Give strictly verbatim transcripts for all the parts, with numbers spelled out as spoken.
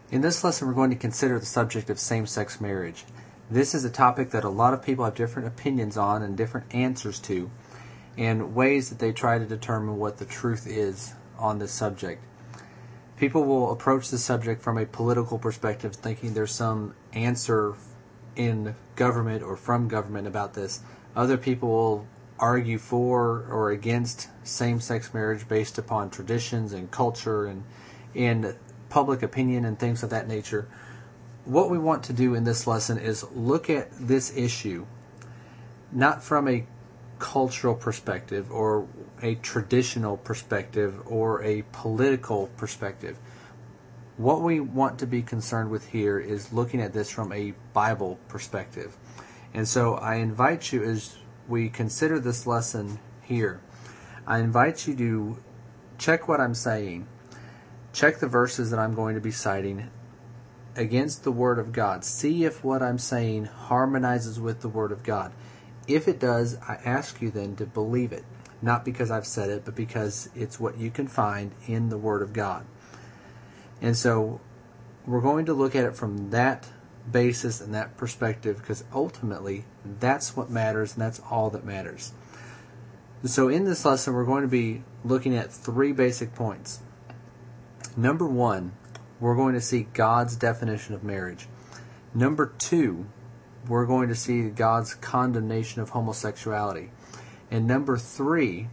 In this lesson, we're going to consider the subject of same-sex marriage. This is a topic that a lot of people have different opinions on and different answers to, and ways that they try to determine what the truth is on this subject. People will approach the subject from a political perspective, thinking there's some answer in government or from government about this. Other people will argue for or against same-sex marriage based upon traditions and culture and and public opinion and things of that nature. What we want to do in this lesson is look at this issue not from a cultural perspective or a traditional perspective or a political perspective. What we want to be concerned with here is looking at this from a Bible perspective. And so I invite you, as we consider this lesson here, I invite you to check what I'm saying. Check the verses that I'm going to be citing against the Word of God. See if what I'm saying harmonizes with the Word of God. If it does, I ask you then to believe it. Not because I've said it, but because it's what you can find in the Word of God. And so we're going to look at it from that basis and that perspective, because ultimately that's what matters and that's all that matters. So in this lesson, we're going to be looking at three basic points. Number one, we're going to see God's definition of marriage. Number two, we're going to see God's condemnation of homosexuality. And number three,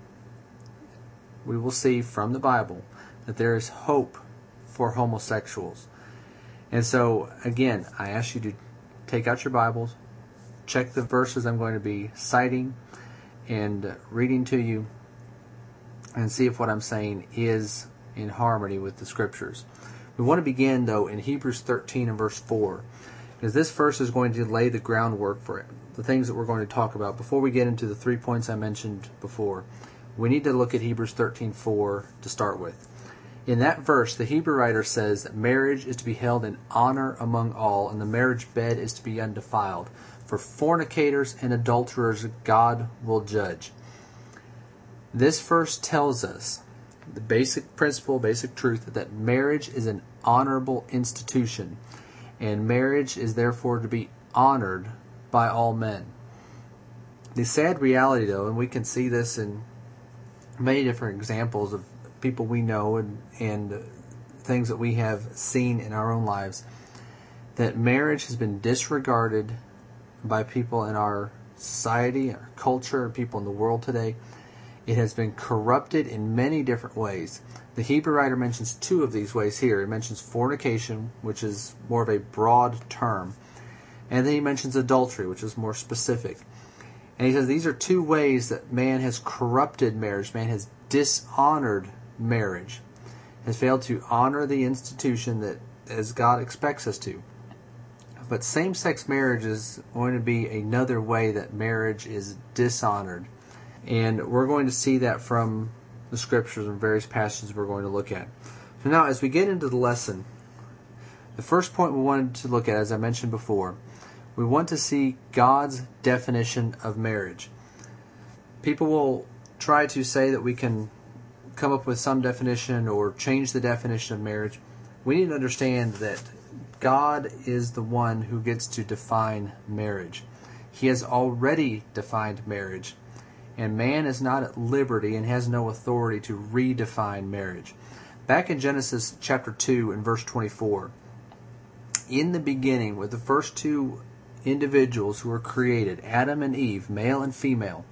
we will see from the Bible that there is hope for homosexuals. And so, again, I ask you to take out your Bibles, check the verses I'm going to be citing and reading to you, and see if what I'm saying is in harmony with the Scriptures. We want to begin, though, in Hebrews thirteen and verse four, because this verse is going to lay the groundwork for it, the things that we're going to talk about. Before we get into the three points I mentioned before, we need to look at Hebrews thirteen four to start with. In that verse, the Hebrew writer says that marriage is to be held in honor among all, and the marriage bed is to be undefiled. For fornicators and adulterers God will judge. This verse tells us the basic principle, basic truth, that marriage is an honorable institution, and marriage is therefore to be honored by all men. The sad reality, though, and we can see this in many different examples of people we know and, and things that we have seen in our own lives, that marriage has been disregarded by people in our society, our culture, people in the world today. It has been corrupted in many different ways. The Hebrew writer mentions two of these ways here. He mentions fornication, which is more of a broad term, and then he mentions adultery, which is more specific. And he says these are two ways that man has corrupted marriage. Man has dishonored marriage, has failed to honor the institution that as God expects us to. But same-sex marriage is going to be another way that marriage is dishonored. And we're going to see that from the Scriptures and various passages we're going to look at. So now, as we get into the lesson, the first point we wanted to look at, as I mentioned before, we want to see God's definition of marriage. People will try to say that we can come up with some definition or change the definition of marriage. We need to understand that God is the one who gets to define marriage. He has already defined marriage. And man is not at liberty and has no authority to redefine marriage. Back in Genesis chapter two and verse twenty-four, in the beginning, with the first two individuals who were created, Adam and Eve, male and female,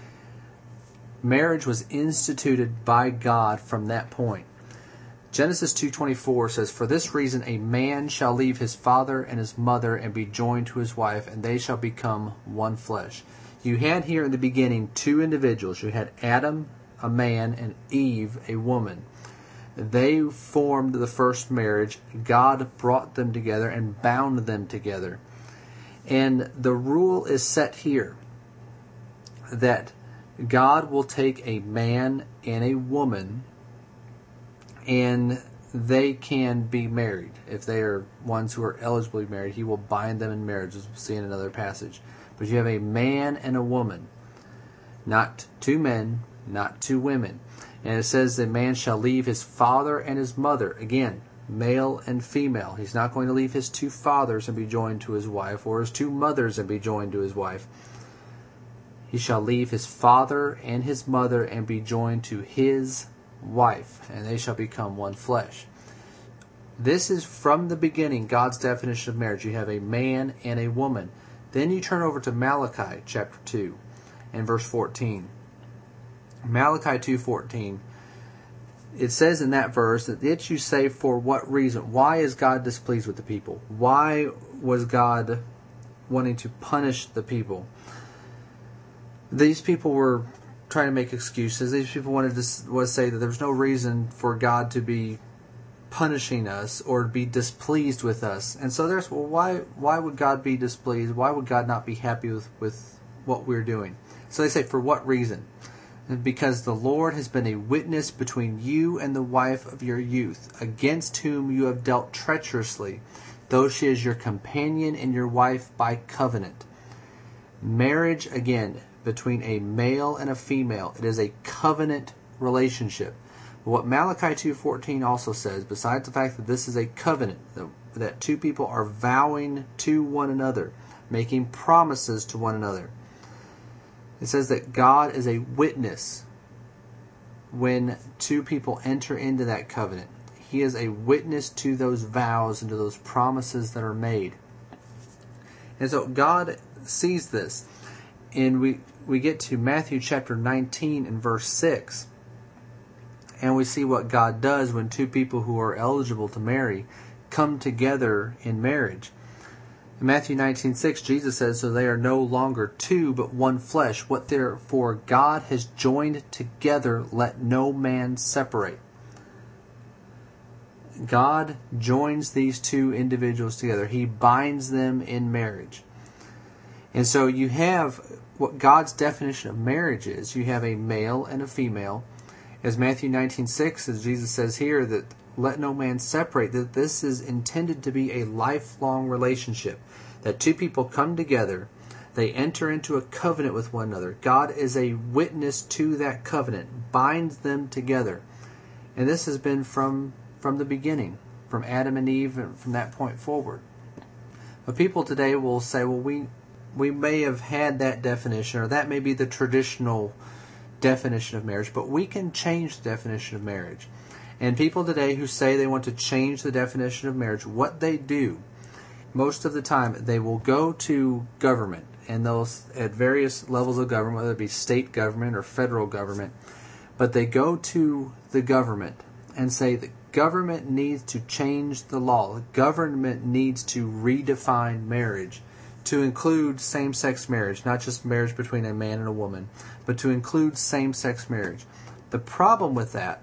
marriage was instituted by God from that point. Genesis two twenty-four says, "For this reason a man shall leave his father and his mother and be joined to his wife, and they shall become one flesh." You had here in the beginning two individuals. You had Adam, a man, and Eve, a woman. They formed the first marriage. God brought them together and bound them together. And the rule is set here that God will take a man and a woman and they can be married. If they are ones who are eligible to be married, He will bind them in marriage, as we'll see in another passage. But you have a man and a woman, not two men, not two women. And it says that man shall leave his father and his mother. Again, male and female. He's not going to leave his two fathers and be joined to his wife, or his two mothers and be joined to his wife. He shall leave his father and his mother and be joined to his wife, and they shall become one flesh. This is from the beginning God's definition of marriage. You have a man and a woman. Then you turn over to Malachi chapter two and verse fourteen. Malachi two fourteen. It says in that verse that yet you say, for what reason? Why is God displeased with the people? Why was God wanting to punish the people? These people were trying to make excuses. These people wanted to was say that there was no reason for God to be punishing us or be displeased with us. And so there's, well, why why would God be displeased? Why would God not be happy with, with what we're doing? So they say, for what reason? Because the Lord has been a witness between you and the wife of your youth, against whom you have dealt treacherously, though she is your companion and your wife by covenant. Marriage, again, between a male and a female. It is a covenant relationship. What Malachi two fourteen also says, besides the fact that this is a covenant, that, that two people are vowing to one another, making promises to one another, it says that God is a witness when two people enter into that covenant. He is a witness to those vows and to those promises that are made. And so God sees this. And we, we get to Matthew chapter nineteen and verse six. And we see what God does when two people who are eligible to marry come together in marriage. In Matthew nineteen six, Jesus says, so they are no longer two, but one flesh. What therefore God has joined together, let no man separate. God joins these two individuals together. He binds them in marriage. And so you have what God's definition of marriage is. You have a male and a female. As Matthew nineteen six, as Jesus says here, that let no man separate, that this is intended to be a lifelong relationship. That two people come together, they enter into a covenant with one another. God is a witness to that covenant, binds them together. And this has been from, from the beginning, from Adam and Eve, and from that point forward. But people today will say, well, we, we may have had that definition, or that may be the traditional definition of marriage, but we can change the definition of marriage. And people today who say they want to change the definition of marriage, what they do, most of the time, they will go to government, and they'll, at various levels of government, whether it be state government or federal government, but they go to the government and say that government needs to change the law. The government needs to redefine marriage to include same-sex marriage, not just marriage between a man and a woman, but to include same-sex marriage. The problem with that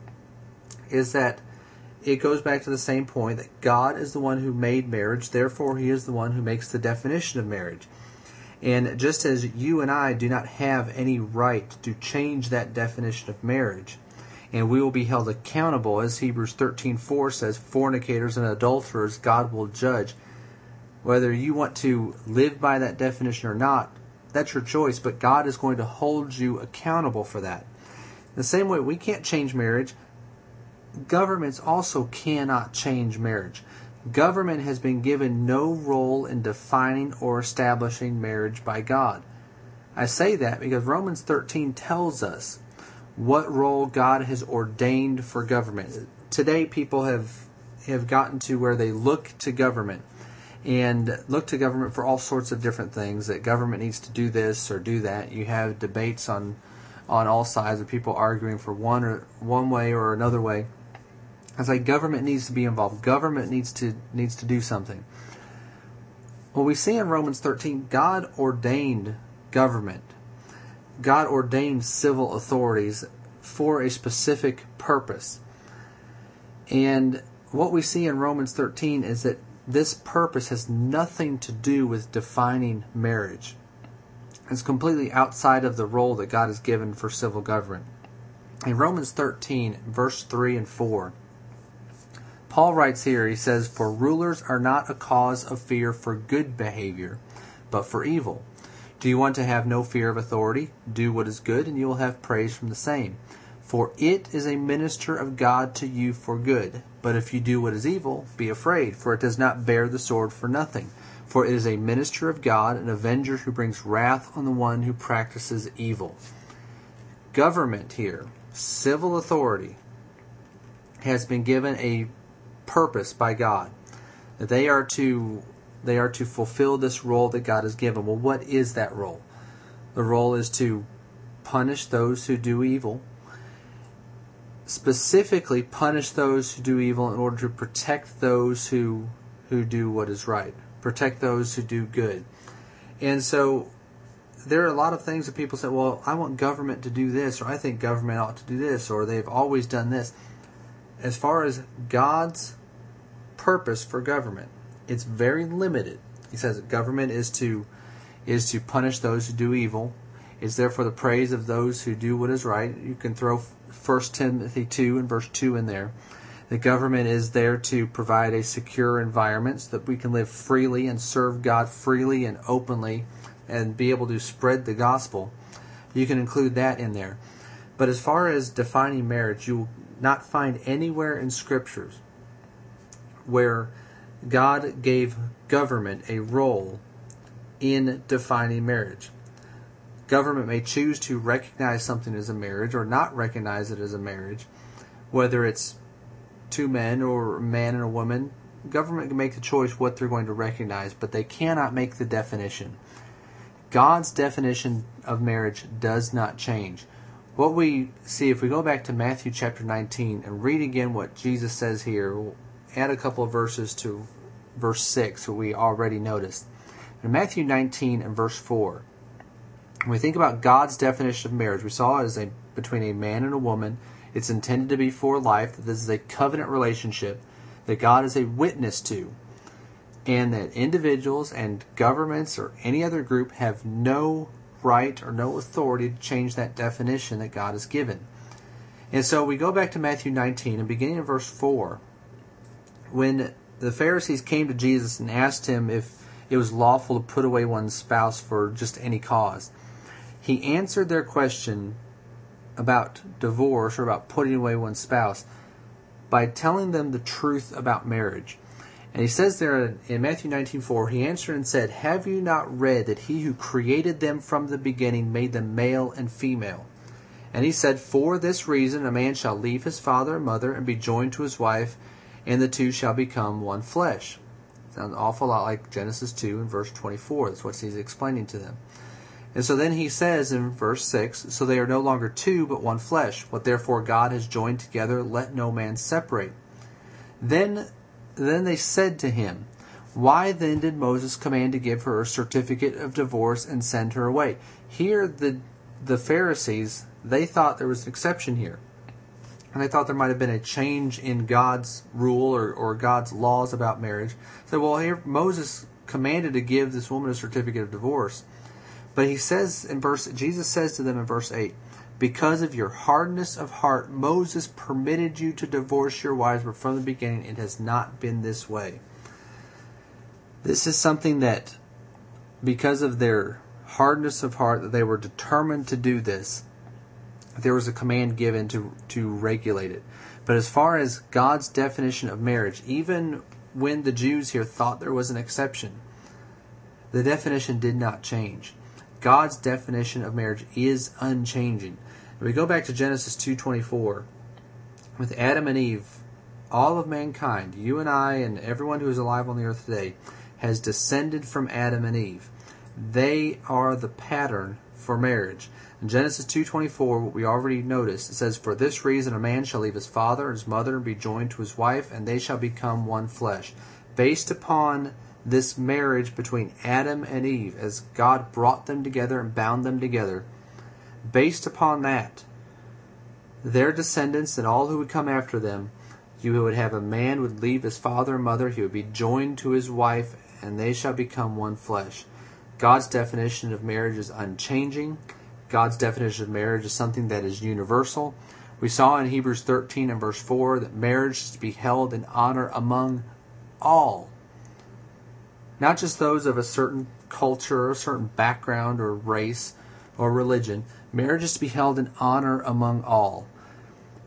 is that it goes back to the same point that God is the one who made marriage, therefore He is the one who makes the definition of marriage. And just as you and I do not have any right to change that definition of marriage, and we will be held accountable, as Hebrews thirteen four says, fornicators and adulterers God will judge. Whether you want to live by that definition or not, that's your choice, but God is going to hold you accountable for that. In the same way, we can't change marriage. Governments also cannot change marriage. Government has been given no role in defining or establishing marriage by God. I say that because Romans thirteen tells us what role God has ordained for government. Today, people have have gotten to where they look to government and look to government for all sorts of different things, that government needs to do this or do that. You have debates on on all sides of people arguing for one or one way or another way. It's like government needs to be involved. Government needs to needs to do something. Well, we see in Romans thirteen, God ordained government. God ordained civil authorities for a specific purpose. And what we see in Romans thirteen is that this purpose has nothing to do with defining marriage. It's completely outside of the role that God has given for civil government. In Romans thirteen, verse three and four, Paul writes here, he says, for rulers are not a cause of fear for good behavior, but for evil. Do you want to have no fear of authority? Do what is good, and you will have praise from the same. For it is a minister of God to you for good. But if you do what is evil, be afraid, for it does not bear the sword for nothing. For it is a minister of God, an avenger who brings wrath on the one who practices evil. Government here, civil authority, has been given a purpose by God. That they are to they are to fulfill this role that God has given. Well, what is that role? The role is to punish those who do evil. Specifically punish those who do evil in order to protect those who who do what is right. Protect those who do good. And so there are a lot of things that people say, well, I want government to do this, or I think government ought to do this, or they've always done this. As far as God's purpose for government, it's very limited. He says that government is to is to punish those who do evil. It's there for the praise of those who do what is right. You can throw First Timothy two and verse two in there. The government is there to provide a secure environment so that we can live freely and serve God freely and openly and be able to spread the gospel. You can include that in there. But as far as defining marriage, you will not find anywhere in Scriptures where God gave government a role in defining marriage. Government may choose to recognize something as a marriage or not recognize it as a marriage, whether it's two men or a man and a woman. Government can make the choice what they're going to recognize, but they cannot make the definition. God's definition of marriage does not change. What we see, if we go back to Matthew chapter nineteen and read again what Jesus says here, we'll add a couple of verses to verse six, what we already noticed. In Matthew nineteen and verse four, when we think about God's definition of marriage, we saw it as a between a man and a woman. It's intended to be for life. That this is a covenant relationship that God is a witness to, and that individuals and governments or any other group have no right or no authority to change that definition that God has given. And so we go back to Matthew nineteen and beginning in verse four, when the Pharisees came to Jesus and asked him if it was lawful to put away one's spouse for just any cause. He answered their question about divorce or about putting away one's spouse by telling them the truth about marriage. And he says there in Matthew nineteen four, he answered and said, "Have you not read that he who created them from the beginning made them male and female? And he said, for this reason a man shall leave his father and mother and be joined to his wife, and the two shall become one flesh." Sounds an awful lot like Genesis two and verse twenty-four. That's what he's explaining to them. And so then he says in verse six, "So they are no longer two, but one flesh. What therefore God has joined together, let no man separate." Then, then they said to him, "Why then did Moses command to give her a certificate of divorce and send her away?" Here, the the Pharisees, they thought there was an exception here. And they thought there might have been a change in God's rule or, or God's laws about marriage. So, well, here Moses commanded to give this woman a certificate of divorce. But he says in verse, Jesus says to them in verse eight, "Because of your hardness of heart, Moses permitted you to divorce your wives, but from the beginning it has not been this way." This is something that, because of their hardness of heart, that they were determined to do this. There was a command given to, to regulate it. But as far as God's definition of marriage, even when the Jews here thought there was an exception, the definition did not change. God's definition of marriage is unchanging. If we go back to Genesis two twenty-four, with Adam and Eve, all of mankind, you and I and everyone who is alive on the earth today, has descended from Adam and Eve. They are the pattern for marriage. In Genesis two twenty-four, what we already noticed, it says, "For this reason a man shall leave his father and his mother and be joined to his wife, and they shall become one flesh." Based upon this marriage between Adam and Eve, as God brought them together and bound them together, based upon that, their descendants and all who would come after them, you would have a man would leave his father and mother, he would be joined to his wife, and they shall become one flesh. God's definition of marriage is unchanging. God's definition of marriage is something that is universal. We saw in Hebrews thirteen and verse four that marriage is to be held in honor among all. Not just those of a certain culture or a certain background or race or religion. Marriage is to be held in honor among all.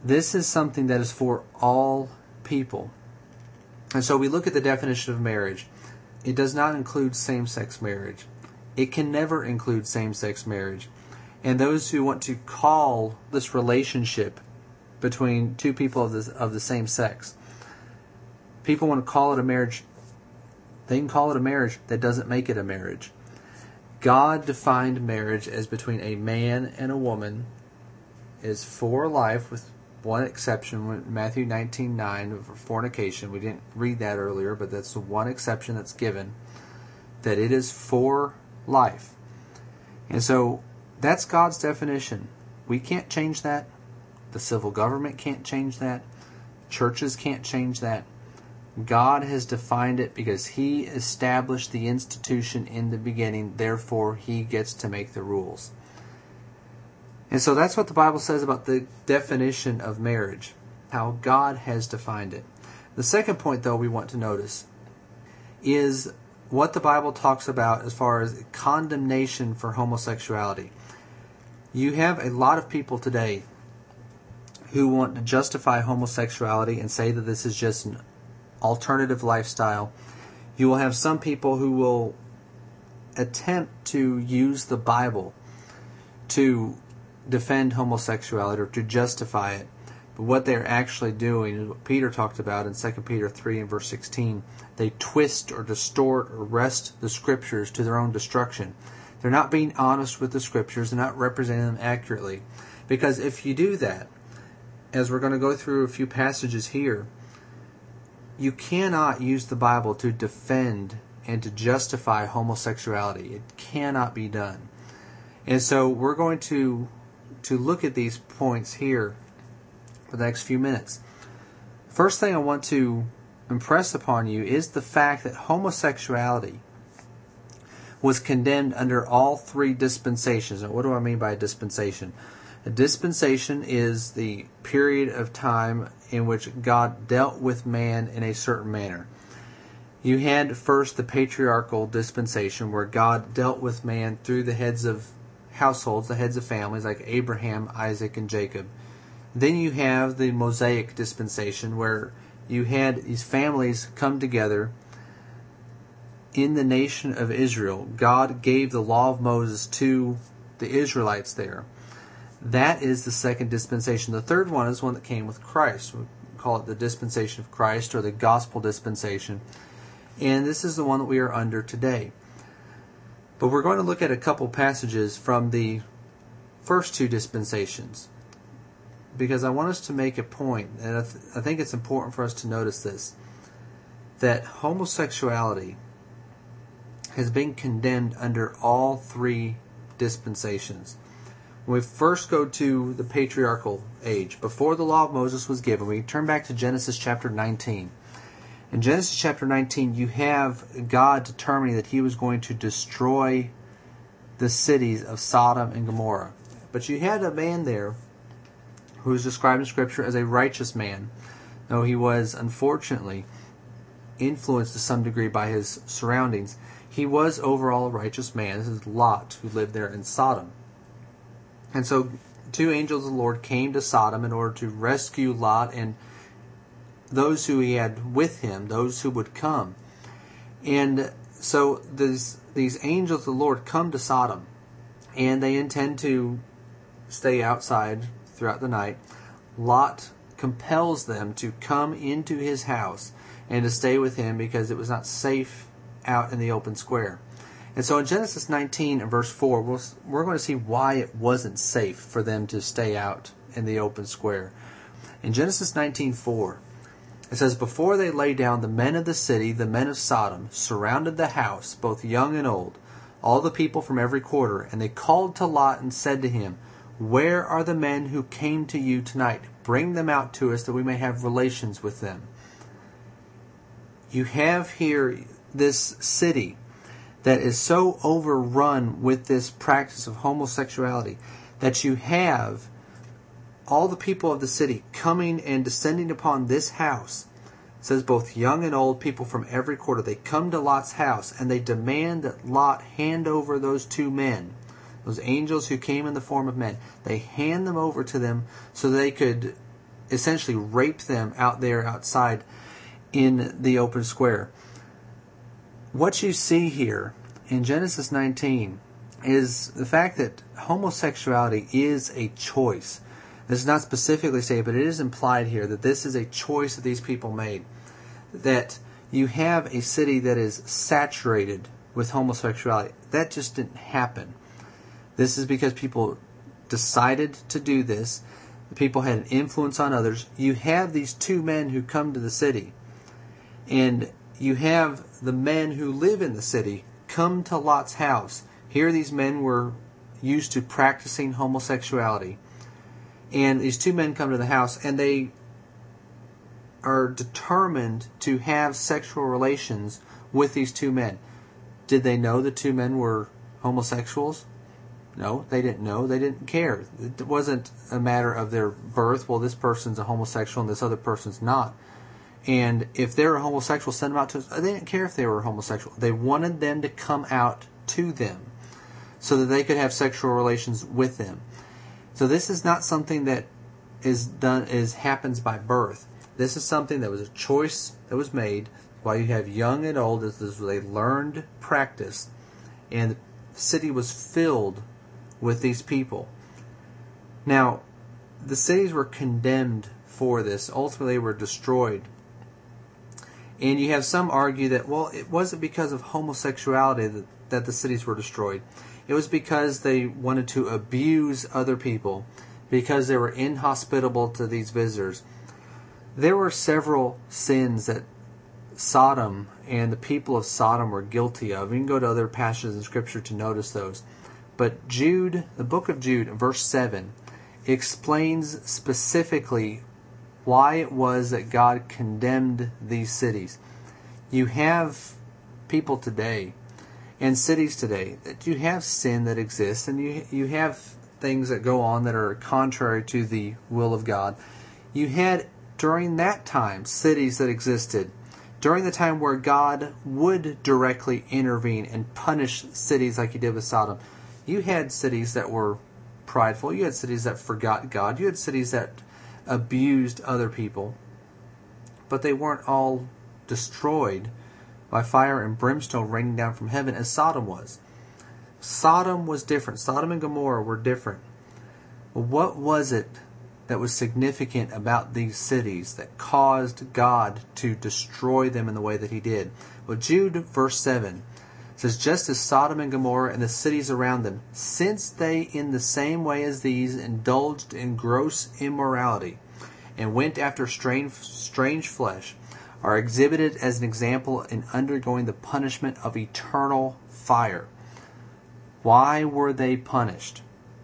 This is something that is for all people. And so we look at the definition of marriage. It does not include same-sex marriage. It can never include same-sex marriage. And those who want to call this relationship between two people of the, of the same sex, people want to call it a marriage, they can call it a marriage. That doesn't make it a marriage. God defined marriage as between a man and a woman, is for life, with one exception, Matthew nineteen nine, for fornication. We didn't read that earlier, but that's the one exception that's given, that it is for life. And so that's God's definition. We can't change that. The civil government can't change that. Churches can't change that. God has defined it because He established the institution in the beginning. Therefore, He gets to make the rules. And so that's what the Bible says about the definition of marriage, how God has defined it. The second point, though, we want to notice is what the Bible talks about as far as condemnation for homosexuality. You have a lot of people today who want to justify homosexuality and say that this is just an alternative lifestyle. You will have some people who will attempt to use the Bible to defend homosexuality or to justify it. But what they're actually doing is what Peter talked about in Second Peter three and verse sixteen. They twist or distort or wrest the Scriptures to their own destruction. They're not being honest with the Scriptures. They're not representing them accurately. Because if you do that, as we're going to go through a few passages here, you cannot use the Bible to defend and to justify homosexuality. It cannot be done. And so we're going to to look at these points here for the next few minutes. First thing I want to impress upon you is the fact that homosexuality was condemned under all three dispensations. Now, what do I mean by a dispensation? A dispensation is the period of time in which God dealt with man in a certain manner. You had first the patriarchal dispensation, where God dealt with man through the heads of households, the heads of families like Abraham, Isaac, and Jacob. Then you have the Mosaic dispensation, where you had these families come together in the nation of Israel. God gave the law of Moses to the Israelites there. That is the second dispensation. The third one is one that came with Christ. We call it the dispensation of Christ, or the gospel dispensation. And this is the one that we are under today. But we're going to look at a couple passages from the first two dispensations, because I want us to make a point, and I, th- I think it's important for us to notice this, that homosexuality has been condemned under all three dispensations. When we first go to the patriarchal age, before the law of Moses was given, we turn back to Genesis chapter nineteen. In Genesis chapter nineteen, you have God determining that He was going to destroy the cities of Sodom and Gomorrah. But you had a man there who is described in Scripture as a righteous man, though he was unfortunately influenced to some degree by his surroundings. He was overall a righteous man. This is Lot, who lived there in Sodom. And so two angels of the Lord came to Sodom in order to rescue Lot and those who he had with him, those who would come. And so these, these angels of the Lord come to Sodom, and they intend to stay outside throughout the night. Lot compels them to come into his house and to stay with him because it was not safe out in the open square. And so in Genesis nineteen and verse four, we'll, we're going to see why it wasn't safe for them to stay out in the open square. In Genesis nineteen four, it says, "Before they lay down, the men of the city, the men of Sodom, surrounded the house, both young and old, all the people from every quarter. And they called to Lot and said to him, 'Where are the men who came to you tonight? Bring them out to us that we may have relations with them.'" You have here this city that is so overrun with this practice of homosexuality that you have all the people of the city coming and descending upon this house. It says both young and old, people from every quarter. They come to Lot's house and they demand that Lot hand over those two men, those angels who came in the form of men. They hand them over to them so they could essentially rape them out there outside in the open square. What you see here in Genesis nineteen is the fact that homosexuality is a choice. This is not specifically stated, but it is implied here that this is a choice that these people made. That you have a city that is saturated with homosexuality. That just didn't happen. This is because people decided to do this. The people had an influence on others. You have these two men who come to the city, and you have the men who live in the city come to Lot's house. Here these men were used to practicing homosexuality. And these two men come to the house, and they are determined to have sexual relations with these two men. Did they know the two men were homosexuals? No, they didn't know. They didn't care. It wasn't a matter of their birth. Well, this person's a homosexual and this other person's not. And if they were homosexual, send them out to us. They didn't care if they were homosexual. They wanted them to come out to them so that they could have sexual relations with them. So this is not something that is done is happens by birth. This is something that was a choice that was made while you have young and old. This was a learned practice, and the city was filled with these people. Now, the cities were condemned for this. Ultimately, they were destroyed. And you have some argue that, well, it wasn't because of homosexuality that, that the cities were destroyed. It was because they wanted to abuse other people, because they were inhospitable to these visitors. There were several sins that Sodom and the people of Sodom were guilty of. You can go to other passages in Scripture to notice those. But Jude, the book of Jude, verse seven, explains specifically why it was that God condemned these cities. You have people today and cities today that you have sin that exists, and you you have things that go on that are contrary to the will of God. You had during that time cities that existed during the time where God would directly intervene and punish cities like he did with Sodom. You had cities that were prideful. You had cities that forgot God. You had cities that abused other people. But they weren't all destroyed by fire and brimstone raining down from heaven as Sodom was. Sodom was different. Sodom and Gomorrah were different. But what was it that was significant about these cities that caused God to destroy them in the way that he did? Well, Jude verse seven says, just as Sodom and Gomorrah and the cities around them, since they in the same way as these indulged in gross immorality and went after strange, strange flesh, are exhibited as an example in undergoing the punishment of eternal fire. Why were they punished?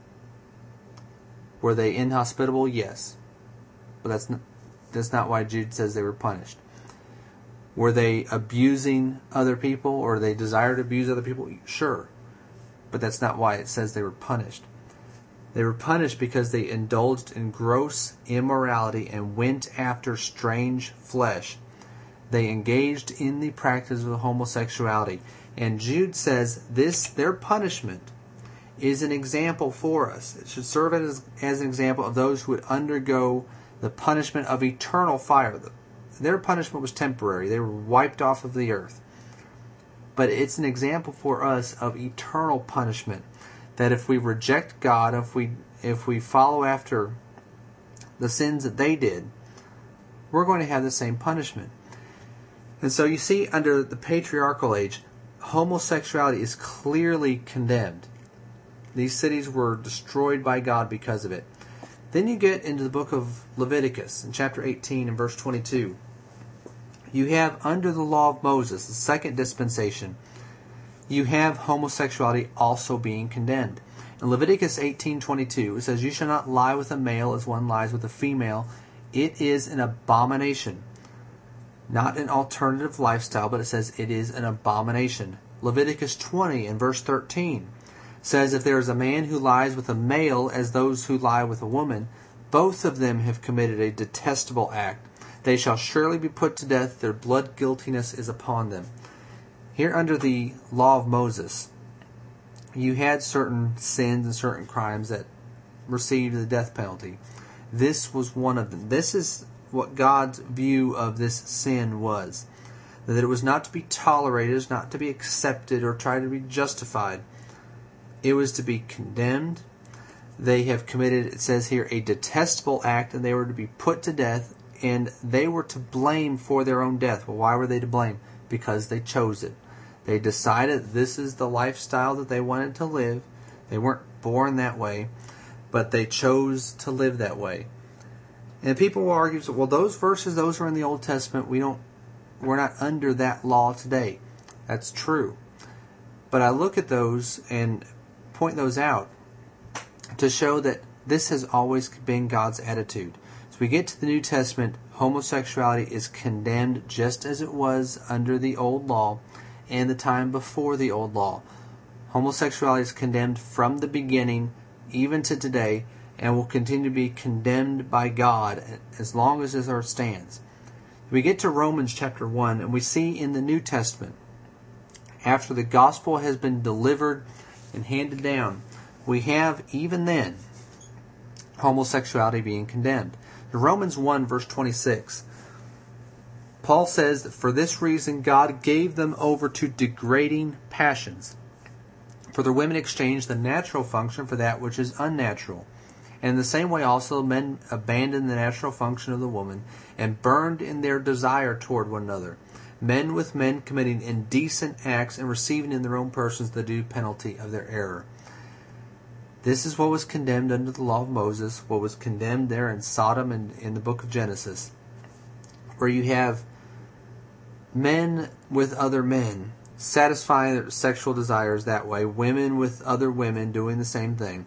Were they inhospitable? Yes. But that's not, that's not why Jude says they were punished. Were they abusing other people, or they desired to abuse other people? Sure. But that's not why it says they were punished. They were punished because they indulged in gross immorality and went after strange flesh. They engaged in the practice of homosexuality. And Jude says this, their punishment, is an example for us. It should serve as, as an example of those who would undergo the punishment of eternal fire. Their punishment was temporary. They were wiped off of the earth. But it's an example for us of eternal punishment. That if we reject God, if we if we follow after the sins that they did, we're going to have the same punishment. And so you see, under the patriarchal age, homosexuality is clearly condemned. These cities were destroyed by God because of it. Then you get into the book of Leviticus in chapter eighteen and verse twenty-two. You have under the law of Moses, the second dispensation, you have homosexuality also being condemned. In Leviticus eighteen twenty-two, it says, you shall not lie with a male as one lies with a female. It is an abomination. Not an alternative lifestyle, but it says it is an abomination. Leviticus twenty and verse thirteen says, if there is a man who lies with a male as those who lie with a woman, both of them have committed a detestable act. They shall surely be put to death. Their blood guiltiness is upon them. Here under the law of Moses, you had certain sins and certain crimes that received the death penalty. This was one of them. This is what God's view of this sin was. That it was not to be tolerated, it was not to be accepted or tried to be justified. It was to be condemned. They have committed, it says here, a detestable act, and they were to be put to death, and they were to blame for their own death. Well, why were they to blame? Because they chose it. They decided this is the lifestyle that they wanted to live. They weren't born that way, but they chose to live that way. And people will argue, well, those verses, those are in the Old Testament. We don't, we're not under that law today. That's true. But I look at those and point those out to show that this has always been God's attitude. As we get to the New Testament, homosexuality is condemned just as it was under the old law and the time before the old law. Homosexuality is condemned from the beginning, even to today, and will continue to be condemned by God as long as this earth stands. We get to Romans chapter one, and we see in the New Testament, after the gospel has been delivered and handed down, we have, even then, homosexuality being condemned. In Romans one, verse twenty-six, Paul says that for this reason God gave them over to degrading passions. For the women exchanged the natural function for that which is unnatural. And in the same way also men abandoned the natural function of the woman and burned in their desire toward one another. Men with men committing indecent acts and receiving in their own persons the due penalty of their error. This is what was condemned under the law of Moses, what was condemned there in Sodom and in the book of Genesis, where you have men with other men satisfying their sexual desires that way, women with other women doing the same thing.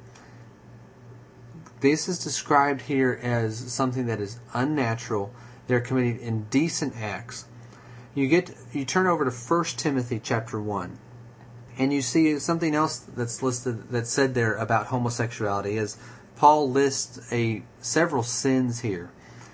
This is described here as something that is unnatural. They're committing indecent acts. You get you turn over to First Timothy chapter one, and you see something else that's listed, that's said there about homosexuality, as Paul lists a several sins here.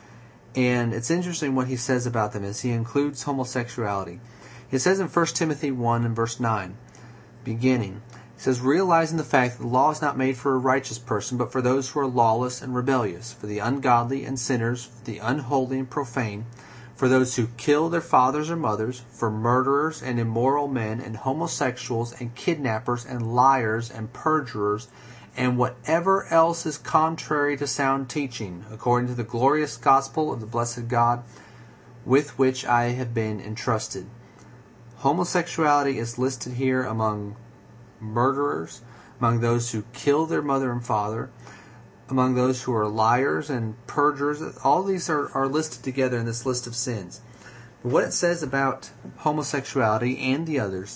And it's interesting what he says about them as he includes homosexuality. It says in First Timothy one and verse nine, beginning, it says, realizing the fact that the law is not made for a righteous person, but for those who are lawless and rebellious, for the ungodly and sinners, for the unholy and profane, for those who kill their fathers or mothers, for murderers and immoral men, and homosexuals and kidnappers and liars and perjurers, and whatever else is contrary to sound teaching, according to the glorious gospel of the blessed God, with which I have been entrusted. Homosexuality is listed here among murderers, among those who kill their mother and father, among those who are liars and perjurers. All these are, are listed together in this list of sins. But what it says about homosexuality and the others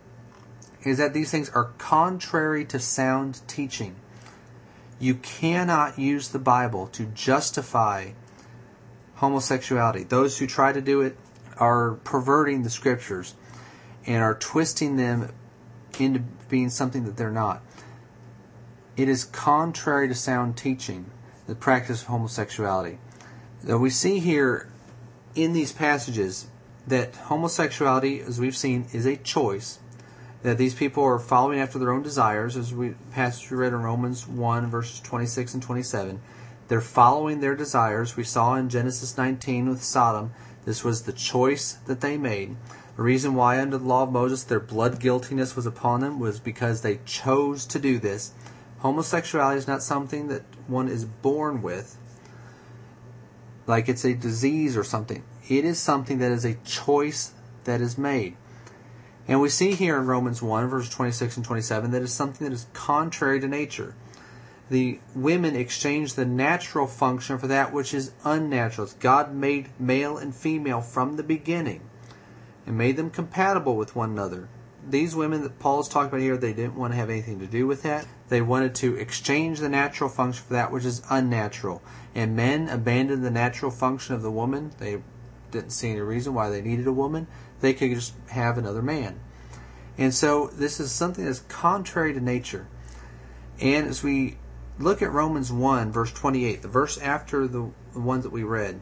is that these things are contrary to sound teaching. You cannot use the Bible to justify homosexuality. Those who try to do it are perverting the Scriptures and are twisting them into being something that they're not. It is contrary to sound teaching, the practice of homosexuality. Now we see here in these passages that homosexuality, as we've seen, is a choice, that these people are following after their own desires, as we passage we read in Romans one, verses twenty-six and twenty-seven. They're following their desires. We saw in Genesis nineteen with Sodom, this was the choice that they made. The reason why under the law of Moses their blood guiltiness was upon them was because they chose to do this. Homosexuality is not something that one is born with, like it's a disease or something. It is something that is a choice that is made. And we see here in Romans one, verses twenty-six and twenty-seven, that it's something that is contrary to nature. The women exchange the natural function for that which is unnatural. God made male and female from the beginning and made them compatible with one another. These women that Paul is talking about here, they didn't want to have anything to do with that. They wanted to exchange the natural function for that which is unnatural. And men abandoned the natural function of the woman. They didn't see any reason why they needed a woman. They could just have another man. And so this is something that's contrary to nature. And as we look at Romans one, verse twenty-eight, the verse after the, the ones that we read,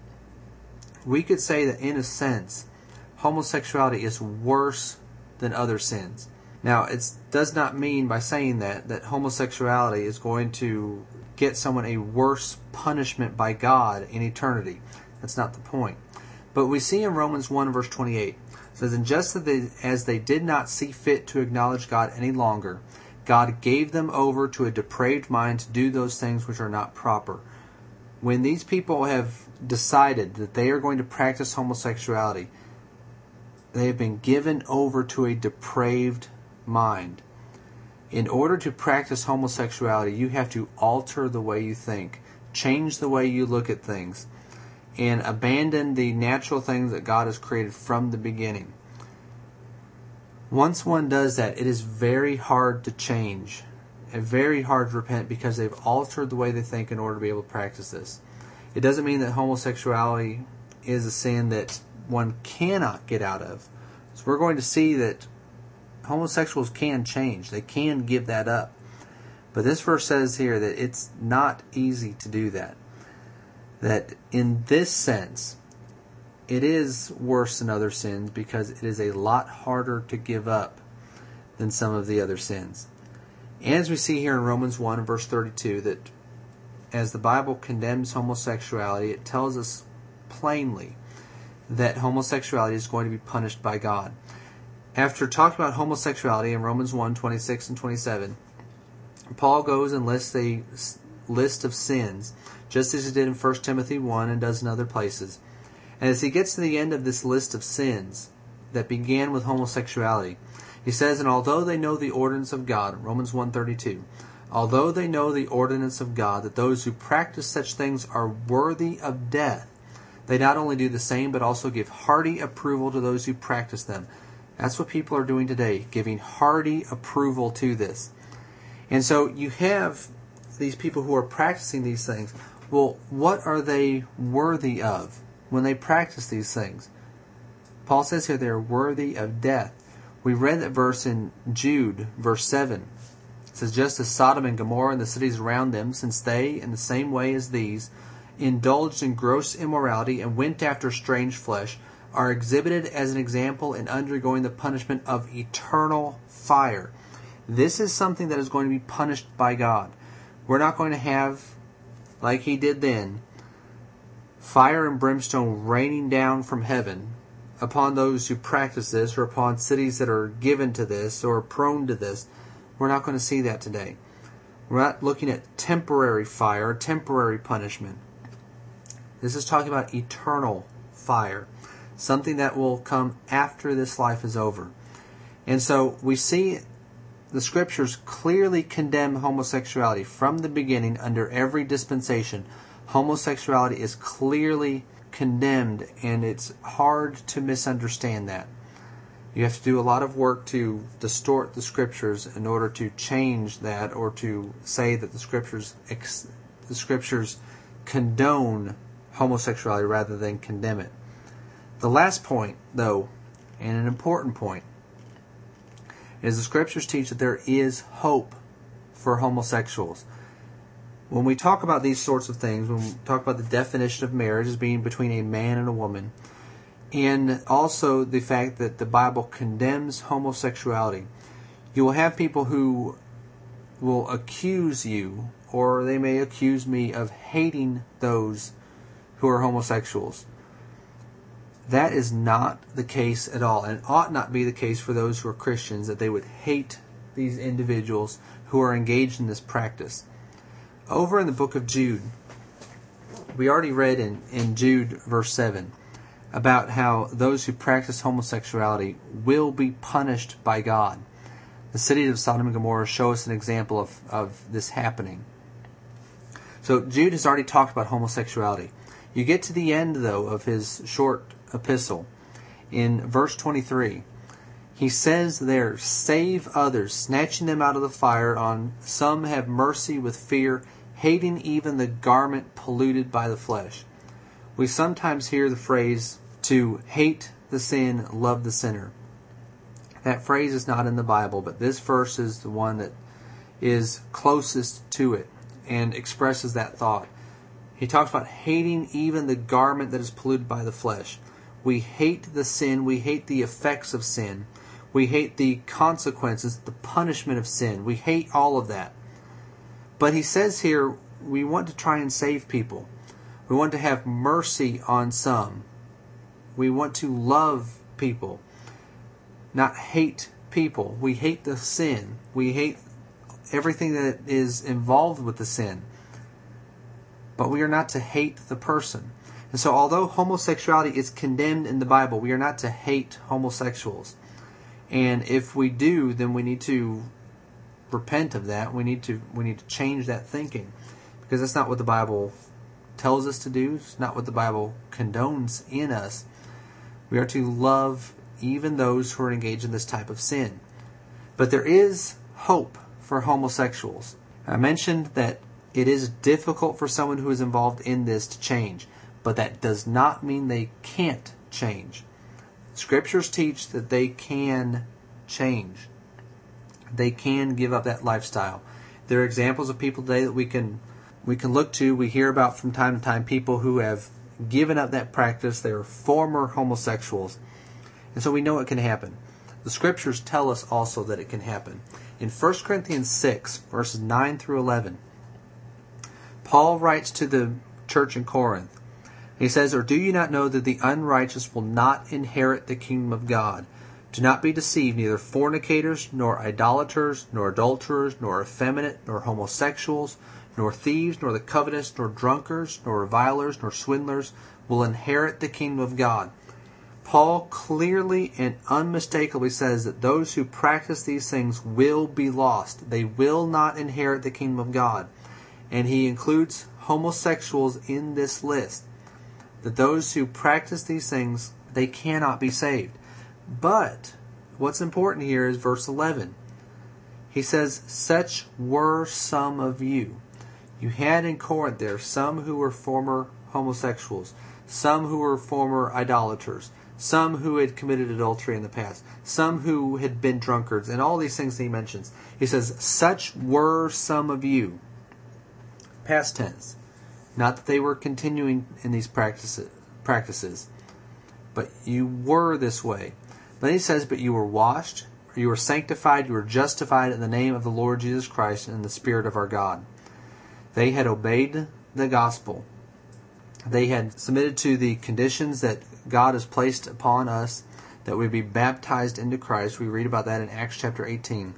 we could say that in a sense, homosexuality is worse than other sins. Now, it does not mean by saying that that homosexuality is going to get someone a worse punishment by God in eternity. That's not the point. But we see in Romans one verse twenty-eight, it says, "And just as they, as they did not see fit to acknowledge God any longer, God gave them over to a depraved mind to do those things which are not proper." When these people have decided that they are going to practice homosexuality, they have been given over to a depraved mind. In order to practice homosexuality, you have to alter the way you think, change the way you look at things, and abandon the natural things that God has created from the beginning. Once one does that, it is very hard to change and very hard to repent because they've altered the way they think in order to be able to practice this. It doesn't mean that homosexuality is a sin that one cannot get out of. So we're going to see that homosexuals can change. They can give that up. But this verse says here that it's not easy to do that. That in this sense, it is worse than other sins because it is a lot harder to give up than some of the other sins. And as we see here in Romans one and verse thirty-two, that as the Bible condemns homosexuality, it tells us plainly that homosexuality is going to be punished by God. After talking about homosexuality in Romans one, twenty-six and twenty-seven, Paul goes and lists a list of sins, just as he did in First Timothy one and does in other places. And as he gets to the end of this list of sins that began with homosexuality, he says, "And although they know the ordinance of God," Romans one thirty-two, "although they know the ordinance of God, that those who practice such things are worthy of death, they not only do the same, but also give hearty approval to those who practice them." That's what people are doing today, giving hearty approval to this. And so you have these people who are practicing these things. Well, what are they worthy of when they practice these things? Paul says here they're worthy of death. We read that verse in Jude, verse seven. It says, "Just as Sodom and Gomorrah and the cities around them, since they, in the same way as these, indulged in gross immorality and went after strange flesh, are exhibited as an example in undergoing the punishment of eternal fire." This is something that is going to be punished by God. We're not going to have, like he did then, fire and brimstone raining down from heaven upon those who practice this, or upon cities that are given to this or prone to this. We're not going to see that today. We're not looking at temporary fire, temporary punishment. This is talking about eternal fire, something that will come after this life is over. And so we see the Scriptures clearly condemn homosexuality from the beginning under every dispensation. Homosexuality is clearly condemned, and it's hard to misunderstand that. You have to do a lot of work to distort the Scriptures in order to change that, or to say that the Scriptures ex- the Scriptures condone homosexuality rather than condemn it. The last point, though, and an important point, is the Scriptures teach that there is hope for homosexuals. When we talk about these sorts of things, when we talk about the definition of marriage as being between a man and a woman, and also the fact that the Bible condemns homosexuality, you will have people who will accuse you, or they may accuse me, of hating those who are homosexuals. That is not the case at all, and ought not be the case for those who are Christians, that they would hate these individuals who are engaged in this practice. Over in the book of Jude, we already read in, in Jude verse seven about how those who practice homosexuality will be punished by God. The cities of Sodom and Gomorrah show us an example of, of this happening. So Jude has already talked about homosexuality. You get to the end, though, of his short epistle. In verse twenty-three, he says there, "Save others, snatching them out of the fire. On some have mercy with fear, hating even the garment polluted by the flesh." We sometimes hear the phrase, to hate the sin, love the sinner. That phrase is not in the Bible, but this verse is the one that is closest to it and expresses that thought. He talks about hating even the garment that is polluted by the flesh. We hate the sin. We hate the effects of sin. We hate the consequences, the punishment of sin. We hate all of that. But he says here, we want to try and save people. We want to have mercy on some. We want to love people, not hate people. We hate the sin. We hate everything that is involved with the sin. But we are not to hate the person. And so although homosexuality is condemned in the Bible, we are not to hate homosexuals. And if we do, then we need to repent of that. We need to we need to change that thinking. Because that's not what the Bible tells us to do. It's not what the Bible condones in us. We are to love even those who are engaged in this type of sin. But there is hope for homosexuals. I mentioned that it is difficult for someone who is involved in this to change. But that does not mean they can't change. Scriptures teach that they can change. They can give up that lifestyle. There are examples of people today that we can we can look to. We hear about from time to time people who have given up that practice. They are former homosexuals. And so we know it can happen. The Scriptures tell us also that it can happen. In First Corinthians six, verses nine through eleven, Paul writes to the church in Corinth. He says, "Or do you not know that the unrighteous will not inherit the kingdom of God? Do not be deceived, neither fornicators, nor idolaters, nor adulterers, nor effeminate, nor homosexuals, nor thieves, nor the covetous, nor drunkards, nor revilers, nor swindlers will inherit the kingdom of God." Paul clearly and unmistakably says that those who practice these things will be lost. They will not inherit the kingdom of God. And he includes homosexuals in this list. That those who practice these things, they cannot be saved. But what's important here is verse eleven. He says, "Such were some of you." You had in Corinth there some who were former homosexuals, some who were former idolaters, some who had committed adultery in the past, some who had been drunkards, and all these things that he mentions. He says, "Such were some of you." Past tense. Not that they were continuing in these practices, practices, but you were this way. Then he says, "But you were washed, you were sanctified, you were justified in the name of the Lord Jesus Christ and in the Spirit of our God." They had obeyed the gospel. They had submitted to the conditions that God has placed upon us, that we be baptized into Christ. We read about that in Acts chapter eighteen.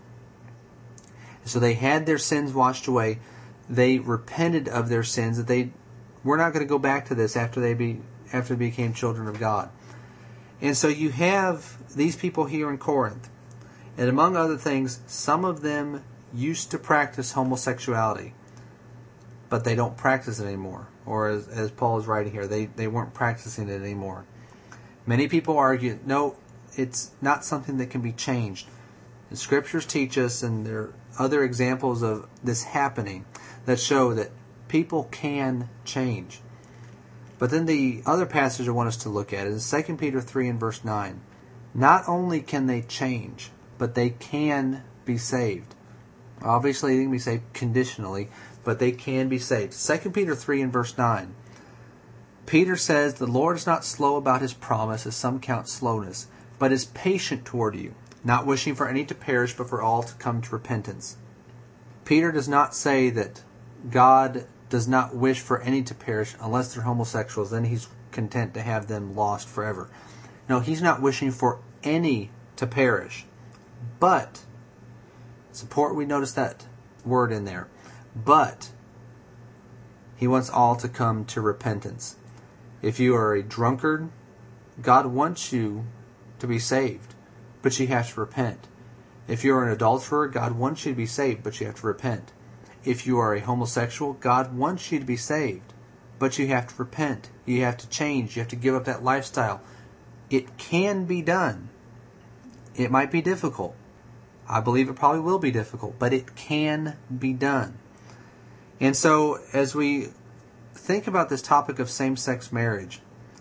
So they had their sins washed away. They repented of their sins, that they were not going to go back to this after they be after they became children of God. And so you have these people here in Corinth. And among other things, some of them used to practice homosexuality, but they don't practice it anymore. Or as, as Paul is writing here, they, they weren't practicing it anymore. Many people argue, no, it's not something that can be changed. The Scriptures teach us, and there are other examples of this happening, that show that people can change. But then the other passage I want us to look at is Second Peter three and verse nine. Not only can they change, but they can be saved. Obviously, they can be saved conditionally, but they can be saved. Second Peter three and verse nine. Peter says, "The Lord is not slow about his promise, as some count slowness, but is patient toward you, not wishing for any to perish, but for all to come to repentance." Peter does not say that God does not wish for any to perish unless they're homosexuals. Then he's content to have them lost forever. No, he's not wishing for any to perish. But, support, we notice that word in there. But, he wants all to come to repentance. If you are a drunkard, God wants you to be saved, but you have to repent. If you're an adulterer, God wants you to be saved, but you have to repent. If you are a homosexual, God wants you to be saved, but you have to repent. You have to change. You have to give up that lifestyle. It can be done. It might be difficult. I believe it probably will be difficult, but it can be done. And so, as we think about this topic of same-sex marriage,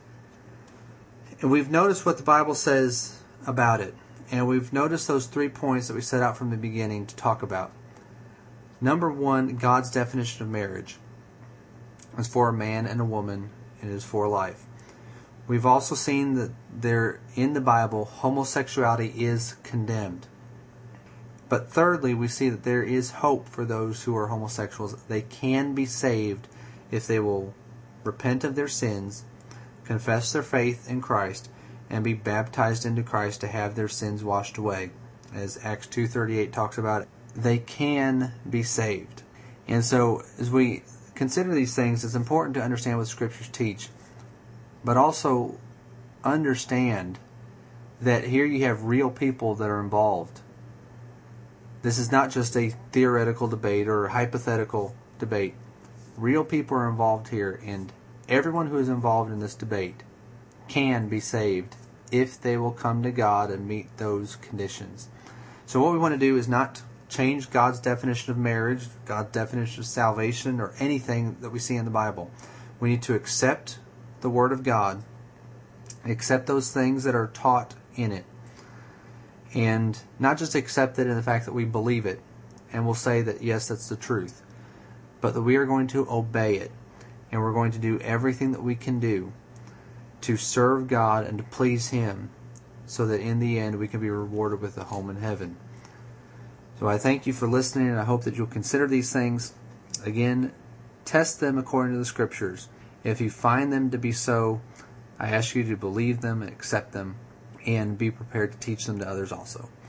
and we've noticed what the Bible says about it, and we've noticed those three points that we set out from the beginning to talk about. Number one, God's definition of marriage is for a man and a woman, and it is for life. We've also seen that there in the Bible, homosexuality is condemned. But thirdly, we see that there is hope for those who are homosexuals. They can be saved if they will repent of their sins, confess their faith in Christ, and be baptized into Christ to have their sins washed away. As Acts two thirty-eight talks about, they can be saved. And so as we consider these things, it's important to understand what Scriptures teach, but also understand that here you have real people that are involved. This is not just a theoretical debate or a hypothetical debate. Real people are involved here, and everyone who is involved in this debate can be saved if they will come to God and meet those conditions. So what we want to do is not change God's definition of marriage, God's definition of salvation, or anything that we see in the Bible. We need to accept the Word of God, accept those things that are taught in it, and not just accept it in the fact that we believe it and we'll say that yes, that's the truth, but that we are going to obey it, and we're going to do everything that we can do to serve God and to please Him, so that in the end we can be rewarded with a home in heaven. So I thank you for listening, and I hope that you'll consider these things. Again, test them according to the Scriptures. If you find them to be so, I ask you to believe them and accept them, and be prepared to teach them to others also.